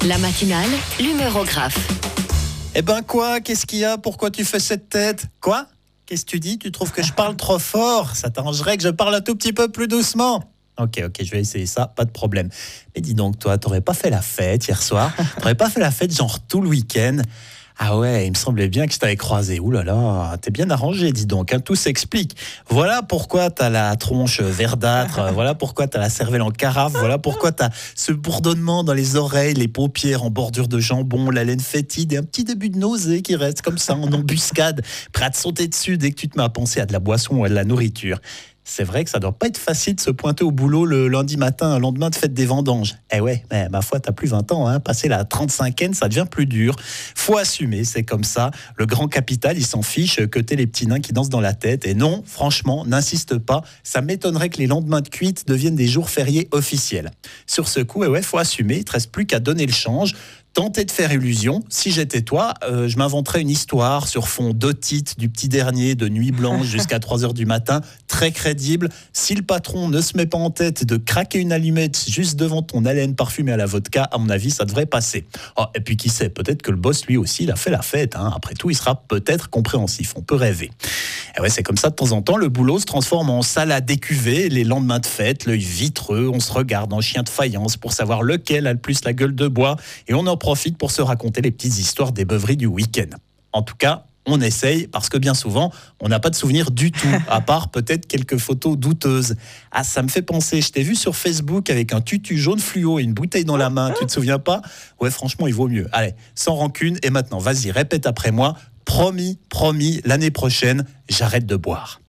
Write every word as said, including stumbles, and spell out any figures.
La matinale, l'humorographe. Eh ben quoi? Qu'est-ce qu'il y a? Pourquoi tu fais cette tête? Quoi? Qu'est-ce que tu dis? Tu trouves que je parle trop fort? Ça t'arrangerait que je parle un tout petit peu plus doucement? Ok, ok, je vais essayer ça, pas de problème. Mais dis donc, toi, t'aurais pas fait la fête hier soir? T'aurais pas fait la fête genre tout le week-end? Ah ouais, il me semblait bien que je t'avais croisé. Ouh là là, t'es bien arrangé, dis donc, hein, tout s'explique. Voilà pourquoi t'as la tronche verdâtre, voilà pourquoi t'as la cervelle en carafe, voilà pourquoi t'as ce bourdonnement dans les oreilles, les paupières en bordure de jambon, la laine fétide et un petit début de nausée qui reste comme ça en embuscade, prêt à te sauter dessus dès que tu te mets à penser à de la boisson ou à de la nourriture. C'est vrai que ça doit pas être facile de se pointer au boulot le lundi matin, lendemain de fête des vendanges. Eh ouais, mais ma foi, t'as plus vingt ans, hein. Passer la trente-cinquaine, ça devient plus dur. Faut assumer, c'est comme ça. Le grand capital, il s'en fiche que t'aies les petits nains qui dansent dans la tête. Et non, franchement, n'insiste pas. Ça m'étonnerait que les lendemains de cuite deviennent des jours fériés officiels. Sur ce coup, eh ouais, faut assumer. Il te reste plus qu'à donner le change. Tenter de faire illusion. Si j'étais toi, euh, je m'inventerais une histoire sur fond d'otite du petit dernier de nuit blanche jusqu'à trois heures du matin, très crédible. Si le patron ne se met pas en tête de craquer une allumette juste devant ton haleine parfumée à la vodka, à mon avis, ça devrait passer. Oh, et puis qui sait, peut-être que le boss, lui aussi, il a fait la fête. Hein. Après tout, il sera peut-être compréhensif. On peut rêver. Et ouais, c'est comme ça de temps en temps, le boulot se transforme en salle à décuver. Les lendemains de fête, l'œil vitreux, on se regarde en chien de faïence pour savoir lequel a le plus la gueule de bois. Et on en profite pour se raconter les petites histoires des beuveries du week-end. En tout cas, on essaye parce que bien souvent, on n'a pas de souvenirs du tout, à part peut-être quelques photos douteuses. Ah, ça me fait penser, je t'ai vu sur Facebook avec un tutu jaune fluo et une bouteille dans la main, tu te souviens pas? Ouais, franchement, il vaut mieux. Allez, sans rancune, et maintenant, vas-y, répète après moi. Promis, promis, l'année prochaine, j'arrête de boire.